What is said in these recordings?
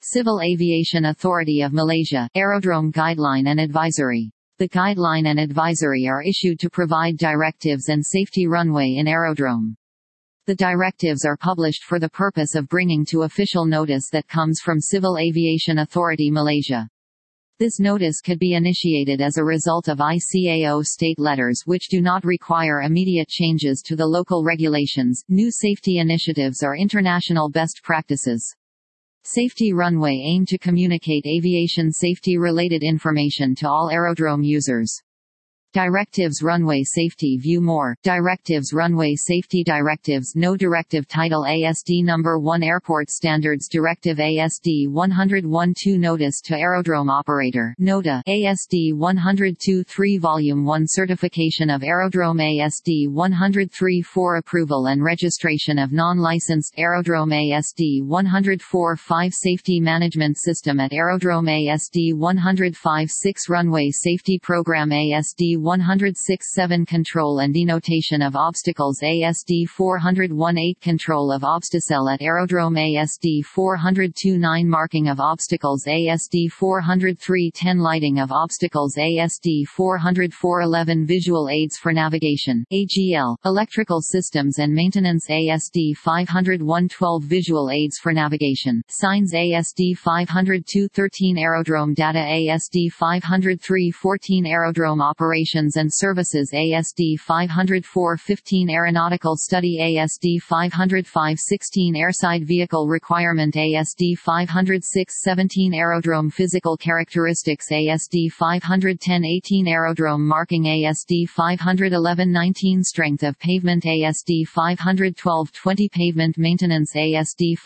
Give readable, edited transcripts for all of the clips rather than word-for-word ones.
Civil Aviation Authority of Malaysia, Aerodrome Guideline and Advisory. The guideline and advisory are issued to provide directives and safety runway in aerodrome. The directives are published for the purpose of bringing to official notice that comes from Civil Aviation Authority Malaysia. This notice could be initiated as a result of ICAO state letters which do not require immediate changes to the local regulations, new safety initiatives or international best practices. Safety runway aim to communicate aviation safety-related information to all aerodrome users. Directives Runway Safety View more, Directives Runway Safety Directives No Directive Title ASD No. 1 Airport Standards Directive ASD 100-12 Notice to Aerodrome Operator NOTA ASD 100-3 Volume 1 Certification of Aerodrome ASD 100-3-4 Approval and Registration of Non-Licensed Aerodrome ASD 100-4-5 Safety Management System at Aerodrome ASD 100-5-6 Runway Safety Program ASD 106-7 Control and Denotation of Obstacles ASD 401-8 Control of Obstacle at Aerodrome ASD 402-9 Marking of Obstacles ASD 403-10 Lighting of Obstacles ASD 404-11 Visual Aids for Navigation AGL, Electrical Systems and Maintenance ASD 501-12 Visual Aids for Navigation, Signs ASD 502-13 Aerodrome Data ASD 503-14 Aerodrome Operations and Services ASD 504-15 Aeronautical Study ASD 505-16 Airside Vehicle Requirement ASD 506-17 Aerodrome Physical Characteristics ASD 510-18 Aerodrome Marking ASD 511-19 Strength of Pavement ASD 512-20 Pavement Maintenance ASD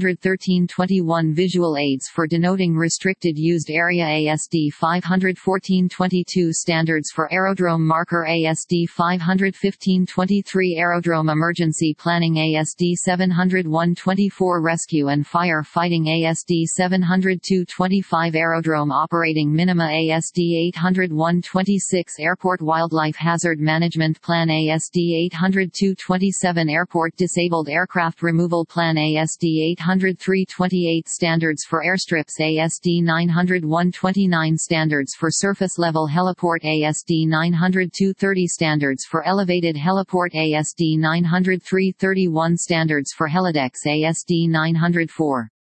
513-21 Visual Aids for Denoting Restricted Used Area ASD 514-22 Standards for Aerodrome Marker ASD 515-23 Aerodrome Emergency Planning ASD 701-24 Rescue and Fire Fighting ASD 702-25 Aerodrome Operating Minima ASD 801-26 Airport Wildlife Hazard Management Plan ASD 802-27 Airport Disabled Aircraft Removal Plan ASD 803-28 Standards for Airstrips ASD 901-29 Standards for Surface Level Heliport ASD 902-30 Standards for Elevated Heliport ASD 903-31 Standards for Helidecks ASD 904